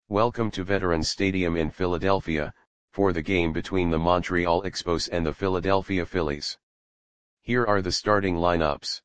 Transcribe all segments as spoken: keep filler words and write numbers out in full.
Welcome to Veterans Stadium in Philadelphia, for the game between the Montreal Expos and the Philadelphia Phillies. Here are the starting lineups.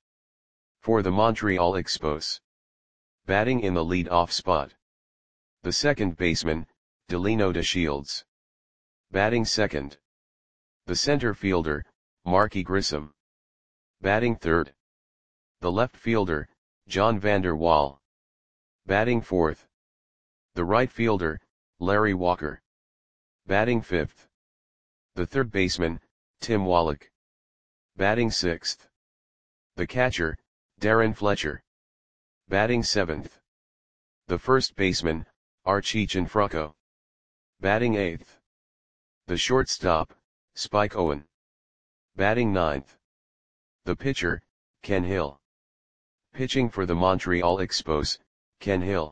For the Montreal Expos. Batting in the lead-off spot. The second baseman, Delino DeShields. Batting second. The center fielder, Marky Grissom. Batting third. The left fielder, John Vander Wal. Batting fourth. The right fielder, Larry Walker. Batting fifth. The third baseman, Tim Wallach. Batting sixth. The catcher, Darren Fletcher. Batting seventh. The first baseman, Archie Cianfrocco. Batting eighth. The shortstop, Spike Owen. Batting ninth. The pitcher, Ken Hill. Pitching for the Montreal Expos, Ken Hill.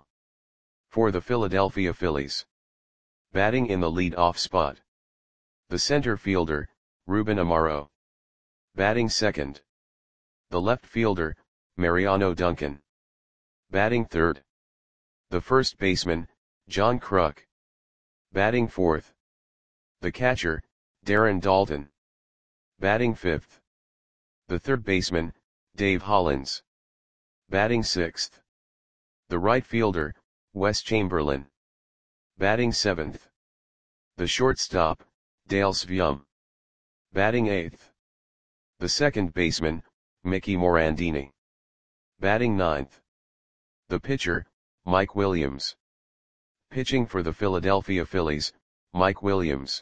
For the Philadelphia Phillies. Batting in the lead-off spot. The center fielder, Ruben Amaro. Batting second. The left fielder, Mariano Duncan. Batting third. The first baseman, John Kruk. Batting fourth. The catcher, Darren Daulton. Batting fifth. The third baseman, Dave Hollins. Batting sixth. The right fielder, Wes Chamberlain. Batting seventh. The shortstop, Dale Svjum. Batting eighth. The second baseman, Mickey Morandini. Batting ninth. The pitcher, Mike Williams. Pitching for the Philadelphia Phillies, Mike Williams.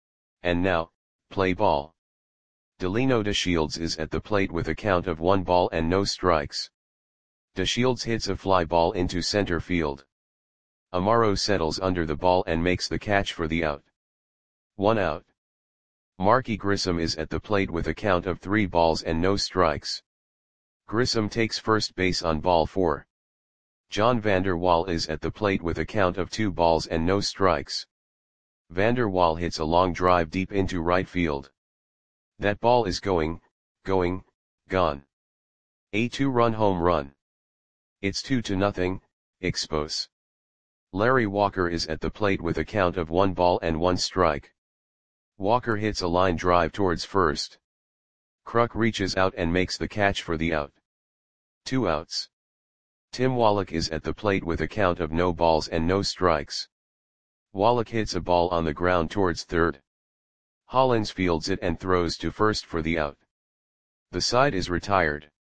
And now, play ball. Delino DeShields is at the plate with a count of one ball and no strikes. DeShields hits a fly ball into center field. Amaro settles under the ball and makes the catch for the out. One out. Marky Grissom is at the plate with a count of three balls and no strikes. Grissom takes first base on ball four. John Vander Wal is at the plate with a count of two balls and no strikes. Vander Wal hits a long drive deep into right field. That ball is going, going, gone. A two-run home run. It's two to nothing, Expos. Larry Walker is at the plate with a count of one ball and one strike. Walker hits a line drive towards first. Kruk reaches out and makes the catch for the out. Two outs. Tim Wallach is at the plate with a count of no balls and no strikes. Wallach hits a ball on the ground towards third. Hollins fields it and throws to first for the out. The side is retired.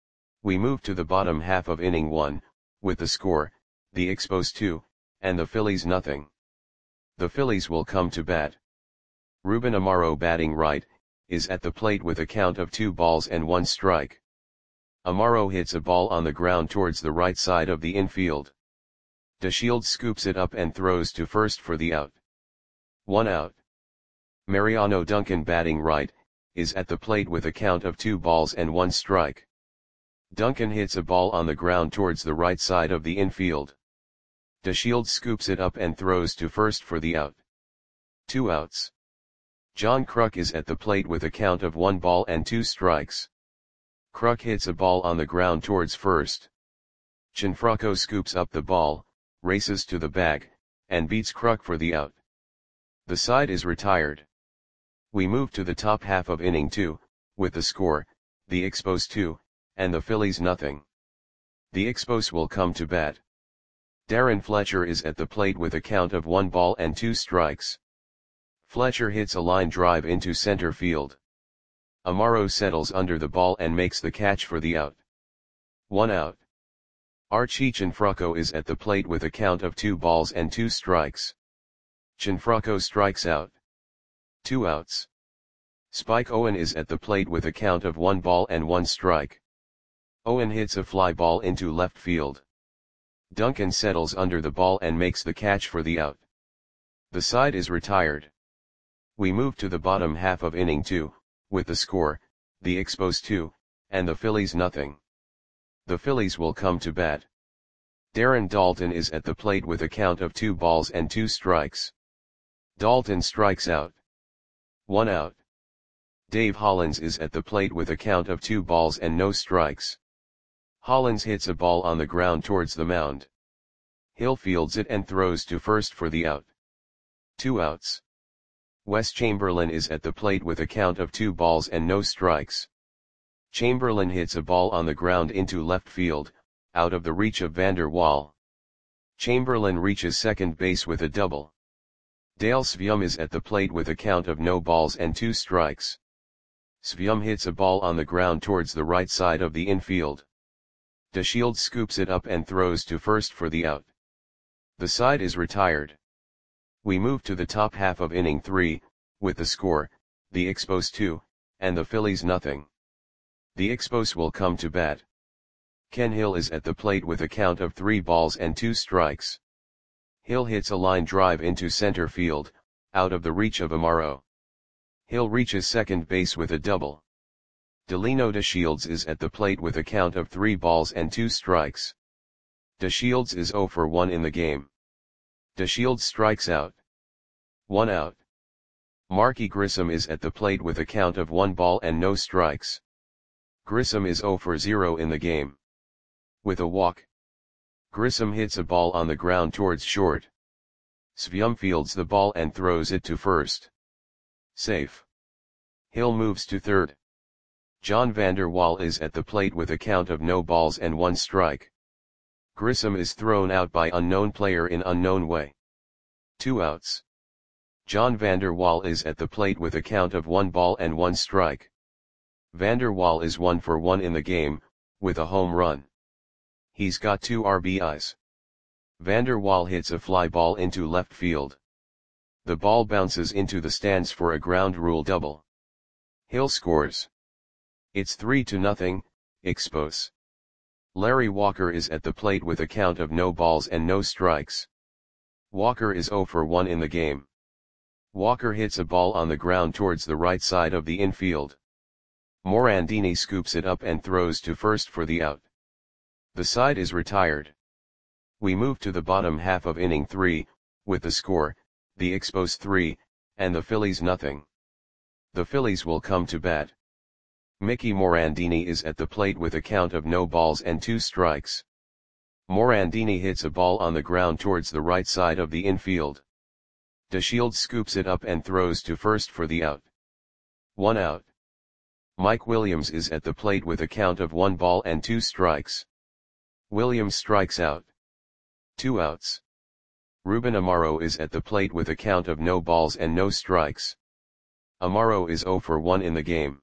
We move to the bottom half of inning one, with the score, the Expos two, and the Phillies nothing. The Phillies will come to bat. Ruben Amaro batting right, is at the plate with a count of two balls and one strike. Amaro hits a ball on the ground towards the right side of the infield. DeShields scoops it up and throws to first for the out. One out. Mariano Duncan batting right, is at the plate with a count of two balls and one strike. Duncan hits a ball on the ground towards the right side of the infield. DeShields scoops it up and throws to first for the out. Two outs. John Kruk is at the plate with a count of one ball and two strikes. Kruk hits a ball on the ground towards first. Cianfrocco scoops up the ball, races to the bag, and beats Kruk for the out. The side is retired. We move to the top half of inning two, with the score, the Expos two, and the Phillies nothing. The Expos will come to bat. Darren Fletcher is at the plate with a count of one ball and two strikes. Fletcher hits a line drive into center field. Amaro settles under the ball and makes the catch for the out. One out. Archie Cianfrocco is at the plate with a count of two balls and two strikes. Cianfrocco strikes out. Two outs. Spike Owen is at the plate with a count of one ball and one strike. Owen hits a fly ball into left field. Duncan settles under the ball and makes the catch for the out. The side is retired. We move to the bottom half of inning two, with the score, the Expos two, and the Phillies nothing. The Phillies will come to bat. Darren Daulton is at the plate with a count of two balls and two strikes. Daulton strikes out. One out. Dave Hollins is at the plate with a count of two balls and no strikes. Hollins hits a ball on the ground towards the mound. Hill fields it and throws to first for the out. Two outs. Wes Chamberlain is at the plate with a count of two balls and no strikes. Chamberlain hits a ball on the ground into left field, out of the reach of Vander Wal. Chamberlain reaches second base with a double. Dale Svium is at the plate with a count of no balls and two strikes. Svium hits a ball on the ground towards the right side of the infield. DeShields scoops it up and throws to first for the out. The side is retired. We move to the top half of inning three, with the score, the Expos two, and the Phillies nothing. The Expos will come to bat. Ken Hill is at the plate with a count of three balls and two strikes. Hill hits a line drive into center field, out of the reach of Amaro. Hill reaches second base with a double. Delino DeShields is at the plate with a count of three balls and two strikes. DeShields is zero for one in the game. DeShields strikes out. One out. Marky Grissom is at the plate with a count of one ball and no strikes. Grissom is zero for zero in the game. With a walk. Grissom hits a ball on the ground towards short. Svium fields the ball and throws it to first. Safe. Hill moves to third. John Vander Wal is at the plate with a count of no balls and one strike. Grissom is thrown out by unknown player in unknown way. Two outs. John Vander Wal is at the plate with a count of one ball and one strike. Vander Wal is one for one in the game, with a home run. He's got two R B Is. Vander Wal hits a fly ball into left field. The ball bounces into the stands for a ground rule double. Hill scores. It's three to nothing, Expos. Larry Walker is at the plate with a count of no balls and no strikes. Walker is zero for one in the game. Walker hits a ball on the ground towards the right side of the infield. Morandini scoops it up and throws to first for the out. The side is retired. We move to the bottom half of inning three, with the score, the Expos three, and the Phillies nothing. The Phillies will come to bat. Mickey Morandini is at the plate with a count of no balls and two strikes. Morandini hits a ball on the ground towards the right side of the infield. DeShields scoops it up and throws to first for the out. One out. Mike Williams is at the plate with a count of one ball and two strikes. Williams strikes out. Two outs. Ruben Amaro is at the plate with a count of no balls and no strikes. Amaro is zero for one in the game.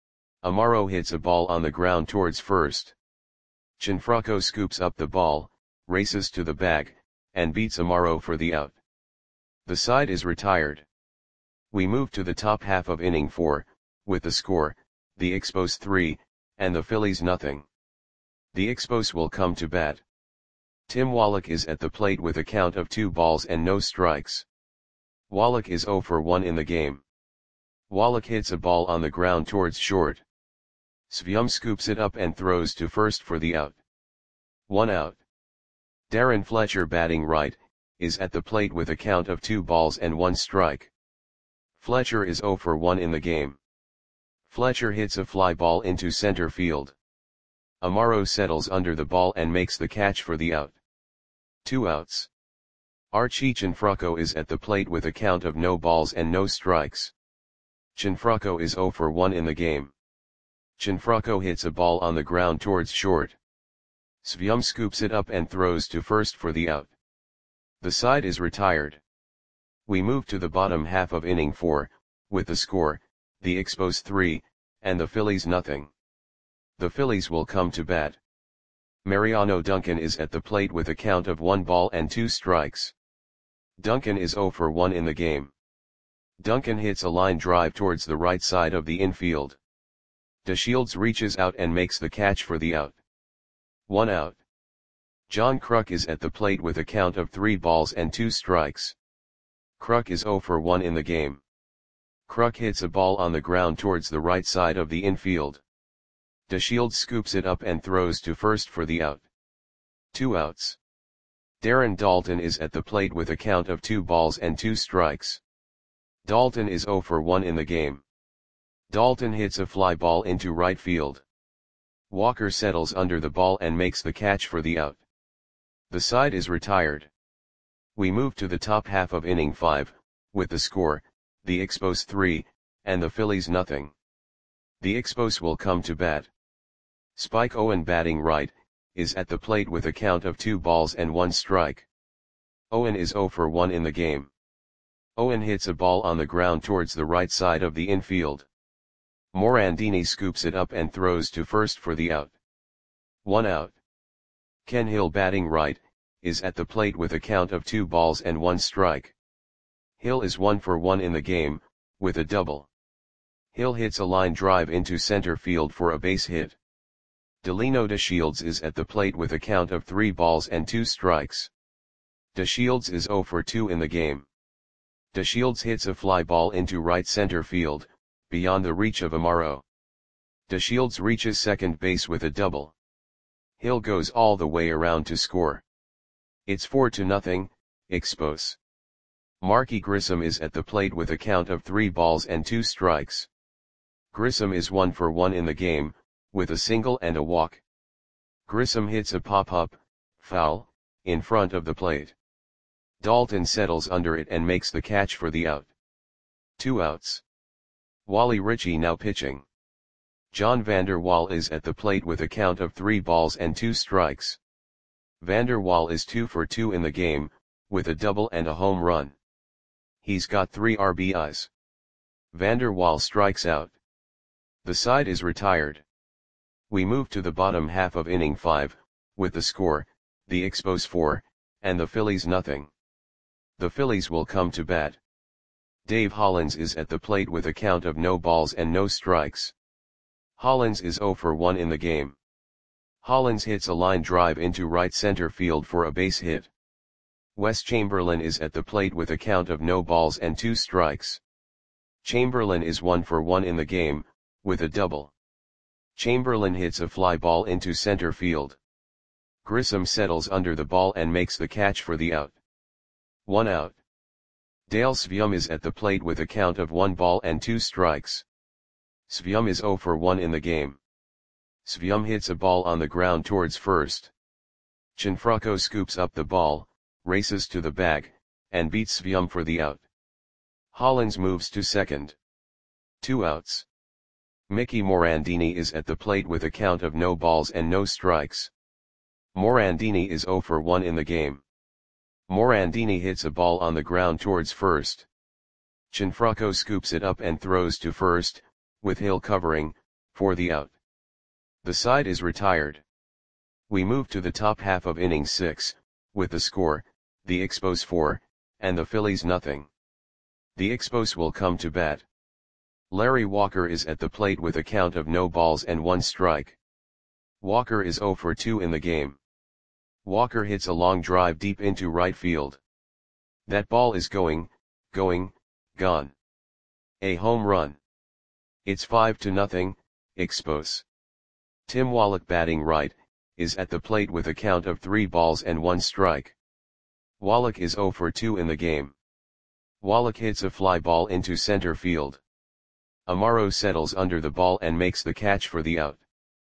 Amaro hits a ball on the ground towards first. Gianfranco scoops up the ball, races to the bag, and beats Amaro for the out. The side is retired. We move to the top half of inning four, with the score, the Expos three, and the Phillies nothing. The Expos will come to bat. Tim Wallach is at the plate with a count of two balls and no strikes. Wallach is zero for one in the game. Wallach hits a ball on the ground towards short. Svium scoops it up and throws to first for the out. One out. Darren Fletcher, batting right, is at the plate with a count of two balls and one strike. Fletcher is zero for one in the game. Fletcher hits a fly ball into center field. Amaro settles under the ball and makes the catch for the out. Two outs. Archie Gianfranco is at the plate with a count of no balls and no strikes. Gianfranco is zero for one in the game. Gianfranco hits a ball on the ground towards short. Svium scoops it up and throws to first for the out. The side is retired. We move to the bottom half of inning four, with the score, the Expos three, and the Phillies nothing. The Phillies will come to bat. Mariano Duncan is at the plate with a count of one ball and two strikes. Duncan is zero for one in the game. Duncan hits a line drive towards the right side of the infield. DeShields reaches out and makes the catch for the out. One out. John Kruk is at the plate with a count of three balls and two strikes. Kruk is zero for one in the game. Kruk hits a ball on the ground towards the right side of the infield. DeShields scoops it up and throws to first for the out. Two outs. Darren Daulton is at the plate with a count of two balls and two strikes. Daulton is zero for one in the game. Daulton hits a fly ball into right field. Walker settles under the ball and makes the catch for the out. The side is retired. We move to the top half of inning five, with the score, the Expos three, and the Phillies nothing. The Expos will come to bat. Spike Owen, batting right, is at the plate with a count of two balls and one strike. Owen is zero for one in the game. Owen hits a ball on the ground towards the right side of the infield. Morandini scoops it up and throws to first for the out. One out. Ken Hill, batting right, is at the plate with a count of two balls and one strike. Hill is one for one in the game, with a double. Hill hits a line drive into center field for a base hit. Delino DeShields is at the plate with a count of three balls and two strikes. DeShields is zero for two in the game. DeShields hits a fly ball into right center field, beyond the reach of Amaro. DeShields reaches second base with a double. Hill goes all the way around to score. It's four to nothing, Expos. Marky Grissom is at the plate with a count of three balls and two strikes. Grissom is one for one in the game, with a single and a walk. Grissom hits a pop-up, foul, in front of the plate. Dalton settles under it and makes the catch for the out. Two outs. Wally Ritchie now pitching. John Vander Wal is at the plate with a count of three balls and two strikes. Vander Wal is two for two in the game, with a double and a home run. He's got three R B Is. Vander Wal strikes out. The side is retired. We move to the bottom half of inning five, with the score, the Expos four, and the Phillies nothing. The Phillies will come to bat. Dave Hollins is at the plate with a count of no balls and no strikes. Hollins is zero for one in the game. Hollins hits a line drive into right center field for a base hit. Wes Chamberlain is at the plate with a count of no balls and two strikes. Chamberlain is one for one in the game, with a double. Chamberlain hits a fly ball into center field. Grissom settles under the ball and makes the catch for the out. One out. Dale Svium is at the plate with a count of one ball and two strikes. Svium is zero for one in the game. Svium hits a ball on the ground towards first. Cianfrocco scoops up the ball, races to the bag, and beats Svium for the out. Hollins moves to second. Two outs. Mickey Morandini is at the plate with a count of no balls and no strikes. Morandini is zero for one in the game. Morandini hits a ball on the ground towards first. Cianfrocco scoops it up and throws to first, with Hill covering, for the out. The side is retired. We move to the top half of inning six, with the score, the Expos four, and the Phillies nothing. The Expos will come to bat. Larry Walker is at the plate with a count of no balls and one strike. Walker is zero for two in the game. Walker hits a long drive deep into right field. That ball is going, going, gone. A home run. It's five to nothing, Expos. Tim Wallach, batting right, is at the plate with a count of three balls and one strike. Wallach is zero for two in the game. Wallach hits a fly ball into center field. Amaro settles under the ball and makes the catch for the out.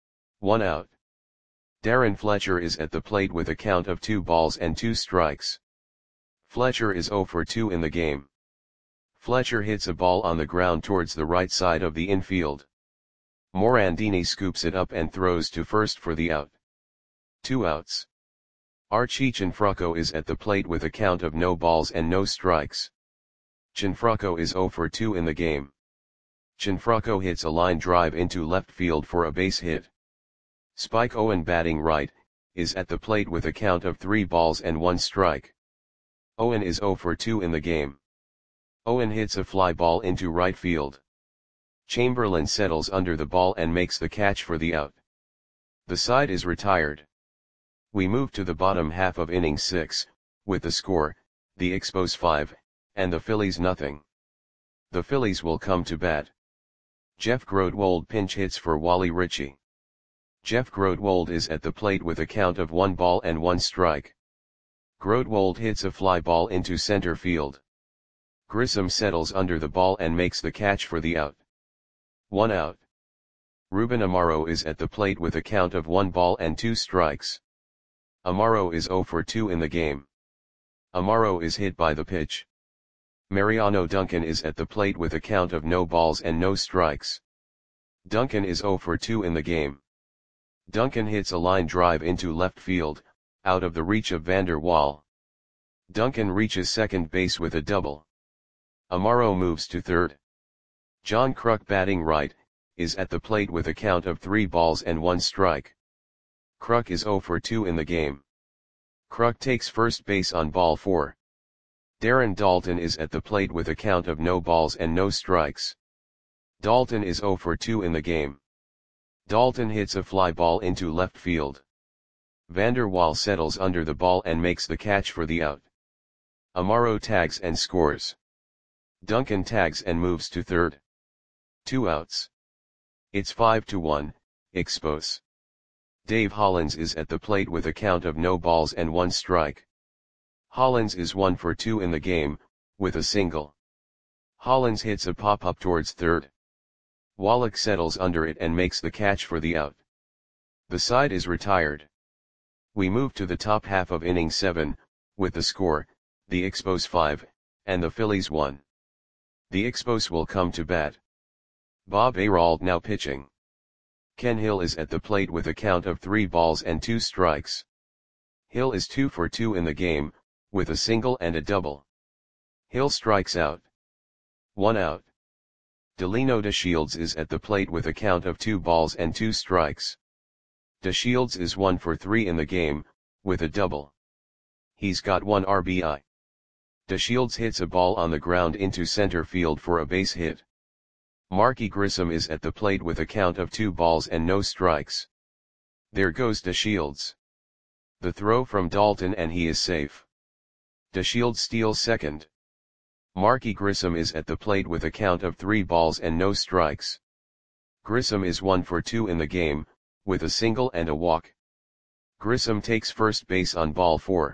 One out. Darren Fletcher is at the plate with a count of two balls and two strikes. Fletcher is zero for two in the game. Fletcher hits a ball on the ground towards the right side of the infield. Morandini scoops it up and throws to first for the out. Two outs. Archie Cianfrocco is at the plate with a count of no balls and no strikes. Cianfrocco is zero for two in the game. Cianfrocco hits a line drive into left field for a base hit. Spike Owen, batting right, is at the plate with a count of three balls and one strike. Owen is zero for two in the game. Owen hits a fly ball into right field. Chamberlain settles under the ball and makes the catch for the out. The side is retired. We move to the bottom half of inning six, with the score, the Expos five, and the Phillies nothing. The Phillies will come to bat. Jeff Grodwold pinch hits for Wally Ritchie. Jeff Grodwold is at the plate with a count of one ball and one strike. Grodwold hits a fly ball into center field. Grissom settles under the ball and makes the catch for the out. One out. Ruben Amaro is at the plate with a count of one ball and two strikes. Amaro is zero for two in the game. Amaro is hit by the pitch. Mariano Duncan is at the plate with a count of no balls and no strikes. Duncan is zero for two in the game. Duncan hits a line drive into left field, out of the reach of Vander Waal. Duncan reaches second base with a double. Amaro moves to third. John Kruk, batting right, is at the plate with a count of three balls and one strike. Kruk is zero for two in the game. Kruk takes first base on ball four. Darren Daulton is at the plate with a count of no balls and no strikes. Daulton is zero for two in the game. Daulton hits a fly ball into left field. Vander Waal settles under the ball and makes the catch for the out. Amaro tags and scores. Duncan tags and moves to third. Two outs. It's five to one, Expos. Dave Hollins is at the plate with a count of no balls and one strike. Hollins is one for two in the game, with a single. Hollins hits a pop-up towards third. Wallach settles under it and makes the catch for the out. The side is retired. We move to the top half of inning seven, with the score, the Expos five, and the Phillies one. The Expos will come to bat. Bob Arald now pitching. Ken Hill is at the plate with a count of three balls and two strikes. Hill is two for two in the game, with a single and a double. Hill strikes out. One out. Delino DeShields is at the plate with a count of two balls and two strikes. DeShields is one for three in the game, with a double. He's got one R B I. DeShields hits a ball on the ground into center field for a base hit. Marky Grissom is at the plate with a count of two balls and no strikes. There goes DeShields. The throw from Daulton and he is safe. DeShields steals second. Marky Grissom is at the plate with a count of three balls and no strikes. Grissom is one for two in the game, with a single and a walk. Grissom takes first base on ball four.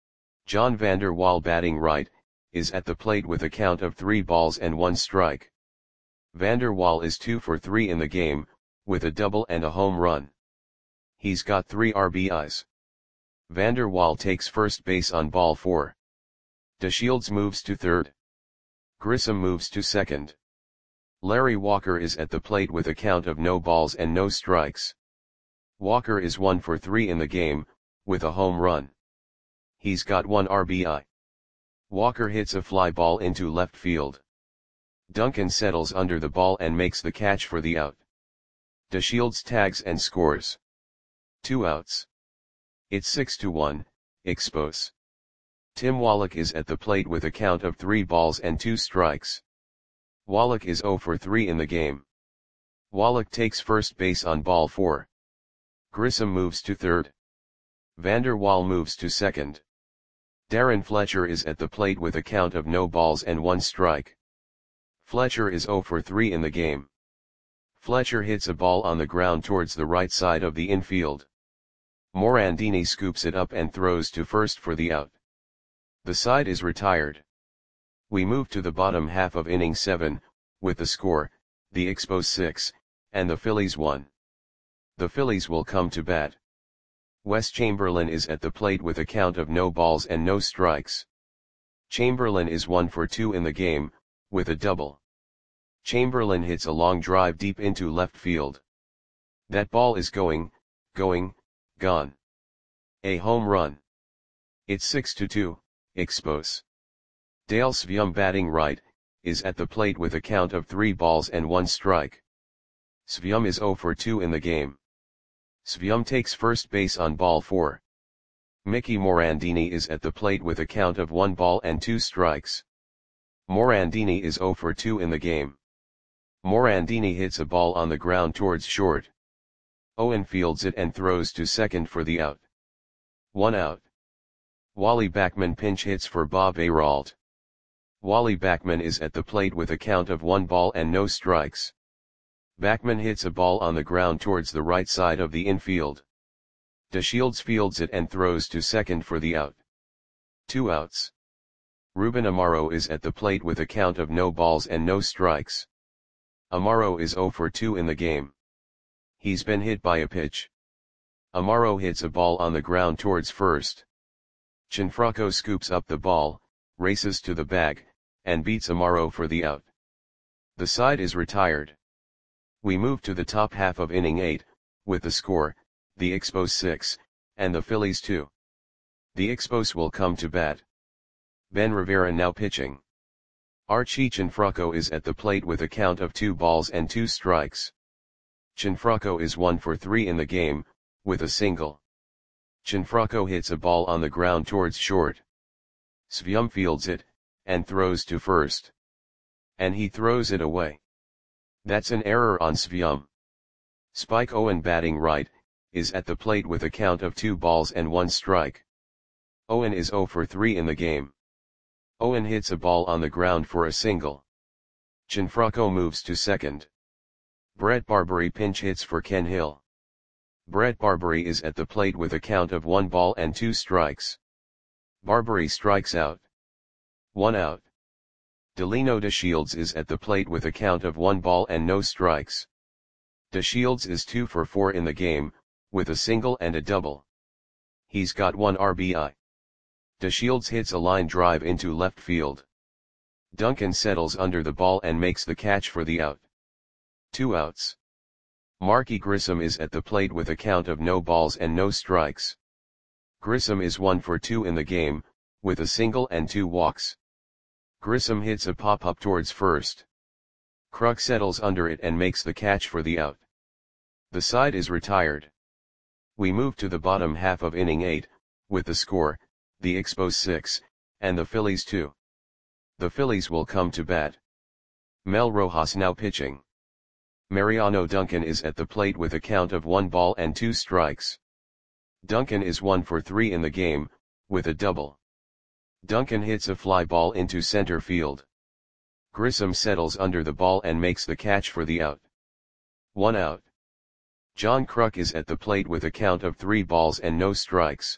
John Vander Waal, batting right, is at the plate with a count of three balls and one strike. Vander Waal is two for three in the game, with a double and a home run. He's got three R B Is. Vander Waal takes first base on ball four. DeShields moves to third. Grissom moves to second. Larry Walker is at the plate with a count of no balls and no strikes. Walker is one for three in the game, with a home run. He's got one R B I. Walker hits a fly ball into left field. Duncan settles under the ball and makes the catch for the out. DeShields tags and scores. Two outs. It's six to one, Expos. Tim Wallach is at the plate with a count of three balls and two strikes. Wallach is zero for three in the game. Wallach takes first base on ball four. Grissom moves to third. Vander Waal moves to second. Darren Fletcher is at the plate with a count of no balls and one strike. Fletcher is zero for three in the game. Fletcher hits a ball on the ground towards the right side of the infield. Morandini scoops it up and throws to first for the out. The side is retired. We move to the bottom half of inning seven, with the score, the Expos six, and the Phillies one. The Phillies will come to bat. Wes Chamberlain is at the plate with a count of no balls and no strikes. Chamberlain is one for two in the game, with a double. Chamberlain hits a long drive deep into left field. That ball is going, going, gone. A home run. It's six to two, Expos. Dale Svium, batting right, is at the plate with a count of three balls and one strike. Svium is zero for two in the game. Svium takes first base on ball four. Mickey Morandini is at the plate with a count of one ball and two strikes. Morandini is zero for two in the game. Morandini hits a ball on the ground towards short. Owen fields it and throws to second for the out. One out. Wally Backman pinch hits for Bob Arald. Wally Backman is at the plate with a count of one ball and no strikes. Backman hits a ball on the ground towards the right side of the infield. DeShields fields it and throws to second for the out. Two outs. Ruben Amaro is at the plate with a count of no balls and no strikes. Amaro is zero for two in the game. He's been hit by a pitch. Amaro hits a ball on the ground towards first. Cianfrocco scoops up the ball, races to the bag, and beats Amaro for the out. The side is retired. We move to the top half of inning eight, with the score, the Expos six, and the Phillies two. The Expos will come to bat. Ben Rivera now pitching. Archie Cianfrocco is at the plate with a count of two balls and two strikes. Cianfrocco is one for three in the game, with a single. Cianfrocco hits a ball on the ground towards short. Svium fields it, and throws to first. And he throws it away. That's an error on Svium. Spike Owen batting right, is at the plate with a count of two balls and one strike. Owen is zero for three in the game. Owen hits a ball on the ground for a single. Cianfrocco moves to second. Brett Barbary pinch hits for Ken Hill. Brett Barbary is at the plate with a count of one ball and two strikes. Barbary strikes out. One out. Delino DeShields is at the plate with a count of one ball and no strikes. DeShields is two for four in the game, with a single and a double. He's got one R B I. DeShields hits a line drive into left field. Duncan settles under the ball and makes the catch for the out. Two outs. Marky Grissom is at the plate with a count of no balls and no strikes. Grissom is one for two in the game, with a single and two walks. Grissom hits a pop-up towards first. Kruk settles under it and makes the catch for the out. The side is retired. We move to the bottom half of inning eight, with the score, the Expos six, and the Phillies two. The Phillies will come to bat. Mel Rojas now pitching. Mariano Duncan is at the plate with a count of one ball and two strikes. Duncan is one for three in the game, with a double. Duncan hits a fly ball into center field. Grissom settles under the ball and makes the catch for the out. One out. John Kruk is at the plate with a count of three balls and no strikes.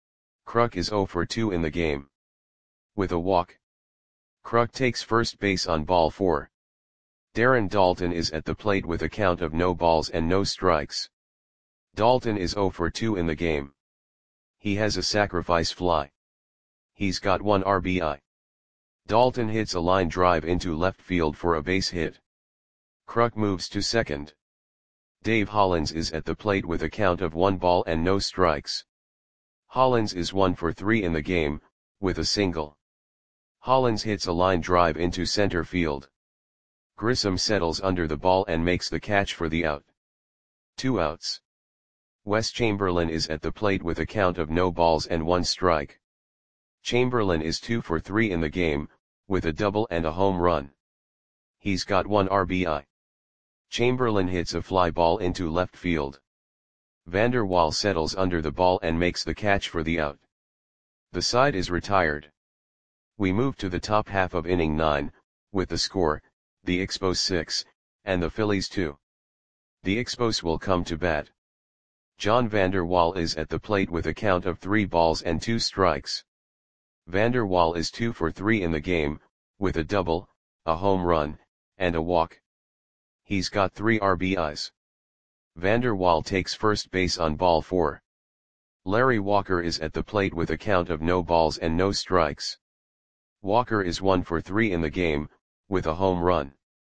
Kruk is zero for two in the game. With a walk. Kruk takes first base on ball four. Darren Daulton is at the plate with a count of no balls and no strikes. Daulton is zero for two in the game. He has a sacrifice fly. He's got one R B I. Daulton hits a line drive into left field for a base hit. Kruk moves to second. Dave Hollins is at the plate with a count of one ball and no strikes. Hollins is one for three in the game, with a single. Hollins hits a line drive into center field. Grissom settles under the ball and makes the catch for the out. Two outs. Wes Chamberlain is at the plate with a count of no balls and one strike. Chamberlain is two for three in the game, with a double and a home run. He's got one R B I. Chamberlain hits a fly ball into left field. Vander Waal settles under the ball and makes the catch for the out. The side is retired. We move to the top half of inning nine, with the score, the Expos six, and the Phillies two. The Expos will come to bat. John Vander Waal is at the plate with a count of three balls and two strikes. Vander Waal is two for three in the game, with a double, a home run, and a walk. He's got three R B Is. Vander Waal takes first base on ball four. Larry Walker is at the plate with a count of no balls and no strikes. Walker is one for three in the game, with a home run.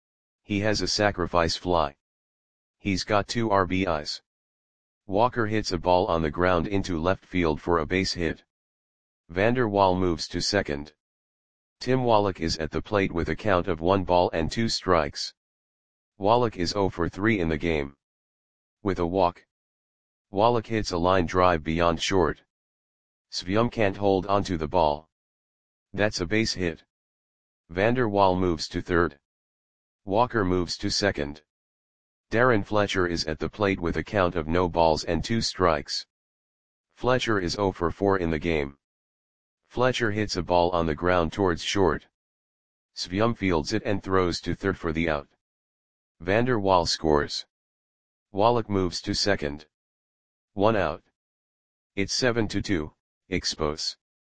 He has a sacrifice fly. He's got two R B Is. Walker hits a ball on the ground into left field for a base hit. Vander Waal moves to second. Tim Wallach is at the plate with a count of one ball and two strikes. Wallach is zero for three in the game. With a walk. Wallach hits a line drive beyond short. Svium can't hold onto the ball. That's a base hit. Vander Waal moves to third. Walker moves to second. Darren Fletcher is at the plate with a count of no balls and two strikes. Fletcher is zero for four in the game. Fletcher hits a ball on the ground towards short. Svium fields it and throws to third for the out. Vander Waal scores. Wallach moves to second. One out. It's seven to two, Expos.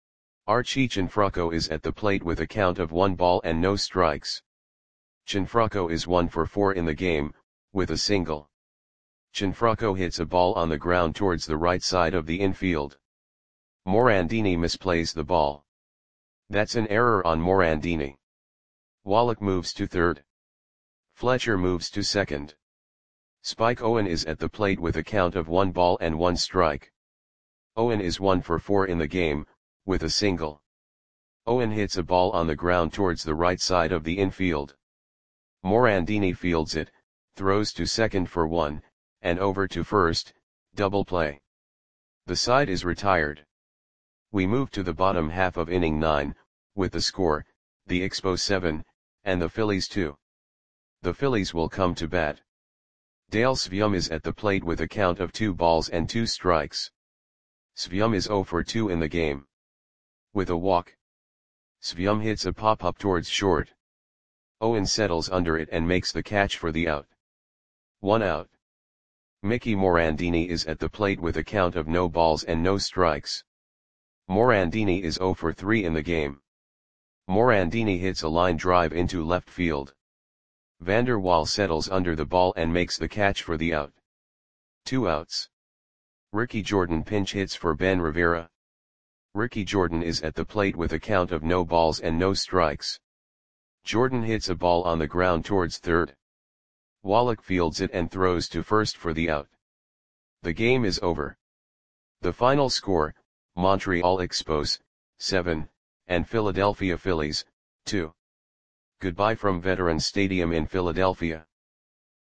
Archie Cianfrocco is at the plate with a count of one ball and no strikes. Cianfrocco is one for four in the game, with a single. Cianfrocco hits a ball on the ground towards the right side of the infield. Morandini misplays the ball. That's an error on Morandini. Wallach moves to third. Fletcher moves to second. Spike Owen is at the plate with a count of one ball and one strike. Owen is one for four in the game, with a single. Owen hits a ball on the ground towards the right side of the infield. Morandini fields it, throws to second for one, and over to first, double play. The side is retired. We move to the bottom half of inning nine, with the score, the Expos seven, and the Phillies two. The Phillies will come to bat. Dale Svium is at the plate with a count of two balls and two strikes. Svium is zero for two in the game. With a walk. Svium hits a pop-up towards short. Owen settles under it and makes the catch for the out. One out. Mickey Morandini is at the plate with a count of no balls and no strikes. Morandini is zero for three in the game. Morandini hits a line drive into left field. Vander Waal settles under the ball and makes the catch for the out. Two outs. Ricky Jordan pinch hits for Ben Rivera. Ricky Jordan is at the plate with a count of no balls and no strikes. Jordan hits a ball on the ground towards third. Wallach fields it and throws to first for the out. The game is over. The final score, Montreal Expos, seven, and Philadelphia Phillies, two. Goodbye from Veterans Stadium in Philadelphia.